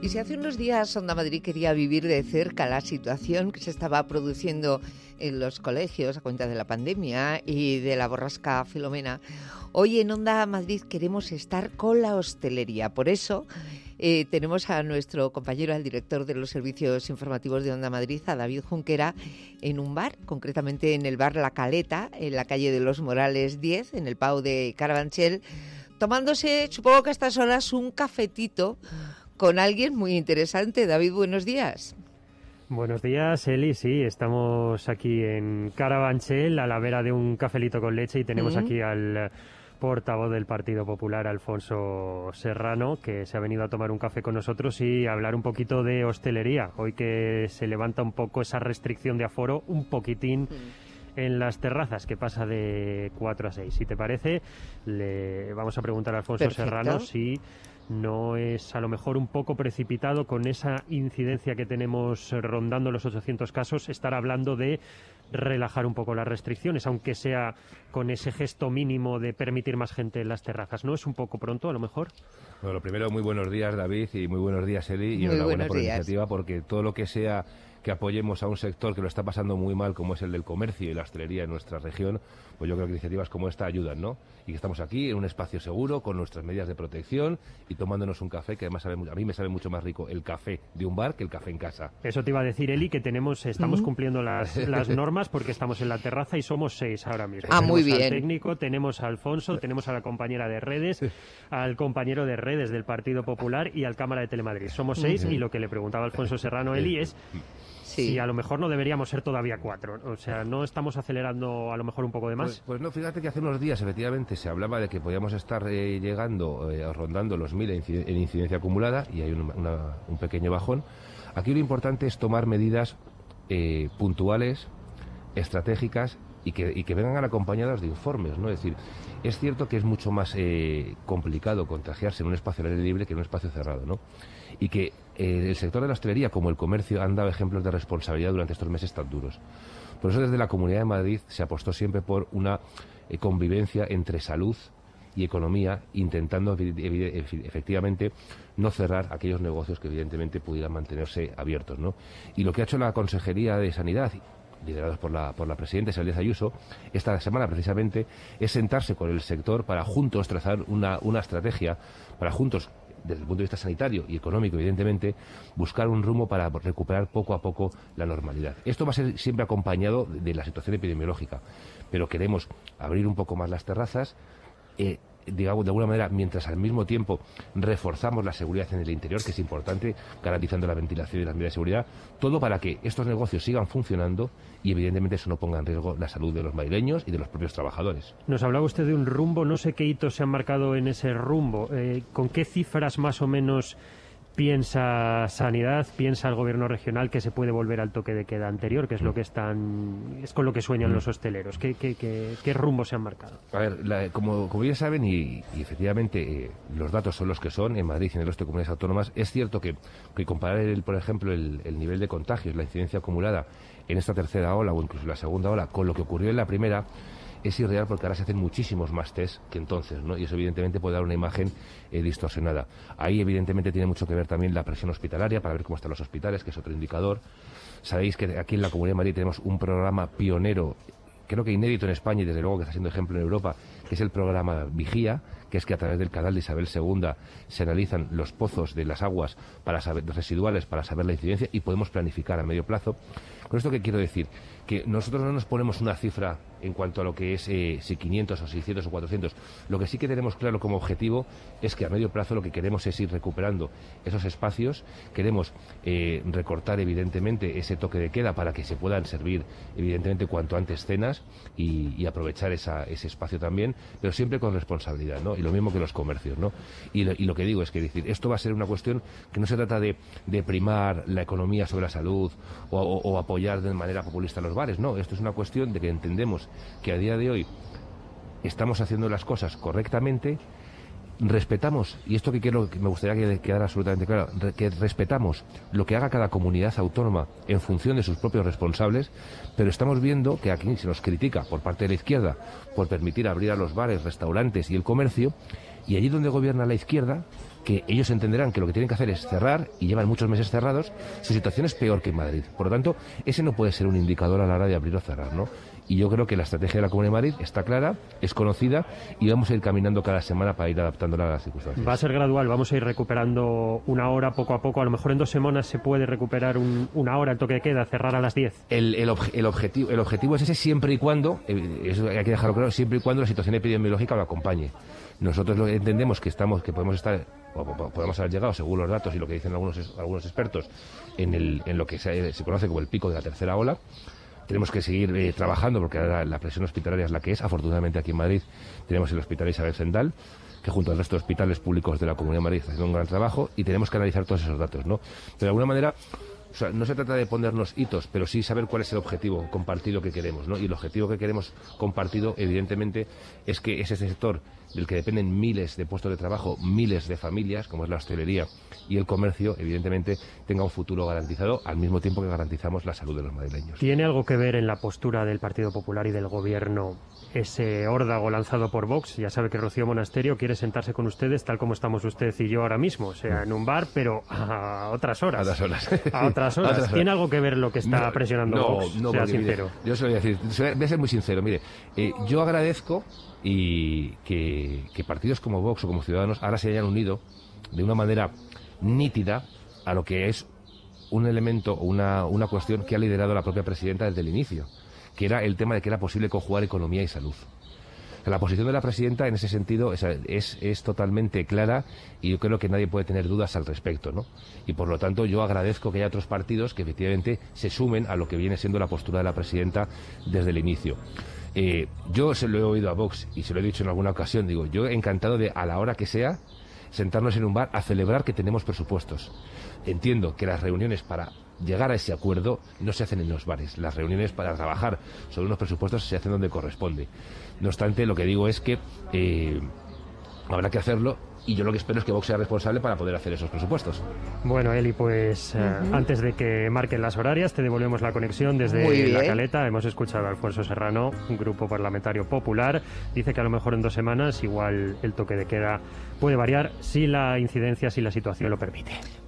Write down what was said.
Y si hace unos días Onda Madrid quería vivir de cerca la situación que se estaba produciendo en los colegios a cuenta de la pandemia y de la borrasca Filomena, hoy en Onda Madrid queremos estar con la hostelería. Por eso tenemos a nuestro compañero, al director de los servicios informativos de Onda Madrid, a David Junquera, en un bar, concretamente en el bar La Caleta, en la calle de los Morales 10, en el PAU de Carabanchel, tomándose, supongo que a estas horas, un cafetito con alguien muy interesante. David, buenos días. Buenos días, Eli. Sí, estamos aquí en Carabanchel, a la vera de un cafelito con leche, y tenemos aquí al portavoz del Partido Popular, Alfonso Serrano, que se ha venido a tomar un café con nosotros y a hablar un poquito de hostelería. Hoy que se levanta un poco esa restricción de aforo, un poquitín en las terrazas, que pasa de 4 a 6. Si te parece, le vamos a preguntar a Alfonso Serrano si no es a lo mejor un poco precipitado, con esa incidencia que tenemos rondando los 800 casos, estar hablando de relajar un poco las restricciones, aunque sea con ese gesto mínimo de permitir más gente en las terrazas. ¿No es un poco pronto, a lo mejor? Bueno, lo primero, muy buenos días, David, y muy buenos días, Eli, y enhorabuena por la iniciativa, porque todo lo que sea que apoyemos a un sector que lo está pasando muy mal, como es el del comercio y la hostelería en nuestra región, pues yo creo que iniciativas como esta ayudan, ¿no? Y que estamos aquí en un espacio seguro, con nuestras medidas de protección y tomándonos un café, que además a mí me sabe mucho más rico el café de un bar que el café en casa. Eso te iba a decir, Eli, que estamos cumpliendo las normas, porque estamos en la terraza y somos 6 ahora mismo. Muy bien. Tenemos al técnico, tenemos a Alfonso, tenemos a la compañera de redes, al compañero de redes del Partido Popular y al Cámara de Telemadrid. Somos 6 y lo que le preguntaba Alfonso Serrano, Eli, es si a lo mejor no deberíamos ser todavía 4. O sea, ¿no estamos acelerando a lo mejor un poco de más? Pues no, fíjate que hace unos días efectivamente se hablaba de que podíamos estar llegando, rondando los 1000 en incidencia acumulada, y hay un pequeño bajón. Aquí lo importante es tomar medidas puntuales, estratégicas, y que vengan acompañadas de informes, ¿no? Es decir, es cierto que es mucho más complicado contagiarse en un espacio al aire libre que en un espacio cerrado, ¿no? Y que el sector de la hostelería, como el comercio, han dado ejemplos de responsabilidad durante estos meses tan duros. Por eso desde la Comunidad de Madrid se apostó siempre por una convivencia entre salud y economía, intentando efectivamente no cerrar aquellos negocios que evidentemente pudieran mantenerse abiertos, ¿no? Y lo que ha hecho la Consejería de Sanidad, liderados por la presidenta Isabel Díaz Ayuso, esta semana precisamente, es sentarse con el sector para juntos trazar una estrategia, para juntos, desde el punto de vista sanitario y económico, evidentemente, buscar un rumbo para recuperar poco a poco la normalidad. Esto va a ser siempre acompañado de la situación epidemiológica, pero queremos abrir un poco más las terrazas, digamos, de alguna manera, mientras al mismo tiempo reforzamos la seguridad en el interior, que es importante, garantizando la ventilación y las medidas de seguridad, todo para que estos negocios sigan funcionando y evidentemente eso no ponga en riesgo la salud de los madrileños y de los propios trabajadores. Nos hablaba usted de un rumbo, no sé qué hitos se han marcado en ese rumbo. ¿Con qué cifras más o menos piensa Sanidad, piensa el gobierno regional que se puede volver al toque de queda anterior, que es lo que es con lo que sueñan los hosteleros? ¿Qué rumbo se han marcado? A ver, como bien saben, y efectivamente los datos son los que son en Madrid y en el resto de comunidades autónomas, es cierto que comparar, por ejemplo, el nivel de contagios, la incidencia acumulada en esta tercera ola o incluso la segunda ola con lo que ocurrió en la primera, es irreal, porque ahora se hacen muchísimos más test que entonces, ¿no? Y eso evidentemente puede dar una imagen distorsionada. Ahí evidentemente tiene mucho que ver también la presión hospitalaria, para ver cómo están los hospitales, que es otro indicador. Sabéis que aquí en la Comunidad de Madrid tenemos un programa pionero, creo que inédito en España y desde luego que está siendo ejemplo en Europa, que es el programa Vigía, que es que a través del canal de Isabel II se analizan los pozos de las aguas residuales para saber la incidencia y podemos planificar a medio plazo. Con esto, ¿qué quiero decir? Que nosotros no nos ponemos una cifra en cuanto a lo que es si 500 o 600 o 400. Lo que sí que tenemos claro como objetivo es que a medio plazo lo que queremos es ir recuperando esos espacios. Queremos recortar evidentemente ese toque de queda para que se puedan servir evidentemente cuanto antes cenas y aprovechar ese espacio también, pero siempre con responsabilidad, ¿no? Y lo mismo que los comercios, ¿no? Y lo que digo es que esto va a ser una cuestión que no se trata de primar la economía sobre la salud o apoyar de manera populista los bares, no. Esto es una cuestión de que entendemos que a día de hoy estamos haciendo las cosas correctamente, respetamos, y esto que me gustaría que quedara absolutamente claro, que respetamos lo que haga cada comunidad autónoma en función de sus propios responsables, pero estamos viendo que aquí se nos critica por parte de la izquierda por permitir abrir a los bares, restaurantes y el comercio, y allí donde gobierna la izquierda que ellos entenderán que lo que tienen que hacer es cerrar, y llevan muchos meses cerrados. Su situación es peor que en Madrid. Por lo tanto, ese no puede ser un indicador a la hora de abrir o cerrar, ¿no? Y yo creo que la estrategia de la Comunidad de Madrid está clara, es conocida, y vamos a ir caminando cada semana para ir adaptándola a las circunstancias. Va a ser gradual, vamos a ir recuperando una hora poco a poco. A lo mejor en 2 semanas se puede recuperar una hora el toque de queda, cerrar a las 10. El objetivo es ese, siempre y cuando, eso hay que dejarlo claro, siempre y cuando la situación epidemiológica lo acompañe. Nosotros lo entendemos que podemos estar, o podemos haber llegado, según los datos y lo que dicen algunos expertos, en lo que se conoce como el pico de la tercera ola. Tenemos que seguir trabajando, porque ahora la presión hospitalaria es la que es. Afortunadamente aquí en Madrid tenemos el Hospital Isabel Zendal, que junto al resto de hospitales públicos de la Comunidad de Madrid está haciendo un gran trabajo, y tenemos que analizar todos esos datos, ¿no? Pero de alguna manera, o sea, no se trata de ponernos hitos, pero sí saber cuál es el objetivo compartido que queremos, ¿no? Y el objetivo que queremos compartido, evidentemente, es que ese sector del que dependen miles de puestos de trabajo, miles de familias, como es la hostelería y el comercio, evidentemente tenga un futuro garantizado, al mismo tiempo que garantizamos la salud de los madrileños. ¿Tiene algo que ver en la postura del Partido Popular y del Gobierno ese órdago lanzado por Vox? Ya sabe que Rocío Monasterio quiere sentarse con ustedes tal como estamos usted y yo ahora mismo, o sea, en un bar, pero a otras horas. A otras horas. A otras horas. ¿Tiene algo que ver lo que está presionando Vox? No, sea porque, sincero. Mire, yo se lo voy a decir, voy a ser muy sincero. Mire, yo agradezco y que partidos como Vox o como Ciudadanos ahora se hayan unido de una manera nítida a lo que es un elemento o una cuestión que ha liderado la propia presidenta desde el inicio, que era el tema de que era posible conjugar economía y salud. La posición de la presidenta en ese sentido es totalmente clara, y yo creo que nadie puede tener dudas al respecto, ¿no? Y por lo tanto yo agradezco que haya otros partidos que efectivamente se sumen a lo que viene siendo la postura de la presidenta desde el inicio. Yo se lo he oído a Vox y se lo he dicho en alguna ocasión, digo, yo encantado de, a la hora que sea, sentarnos en un bar a celebrar que tenemos presupuestos. Entiendo que las reuniones para llegar a ese acuerdo no se hacen en los bares. Las reuniones para trabajar sobre unos presupuestos se hacen donde corresponde. No obstante, lo que digo es que habrá que hacerlo, y yo lo que espero es que Vox sea responsable para poder hacer esos presupuestos. Bueno, Eli, pues antes de que marquen las horarias, te devolvemos la conexión desde La Caleta. Hemos escuchado a Alfonso Serrano, un grupo parlamentario popular. Dice que a lo mejor en 2 semanas igual el toque de queda puede variar si la incidencia, si la situación lo permite.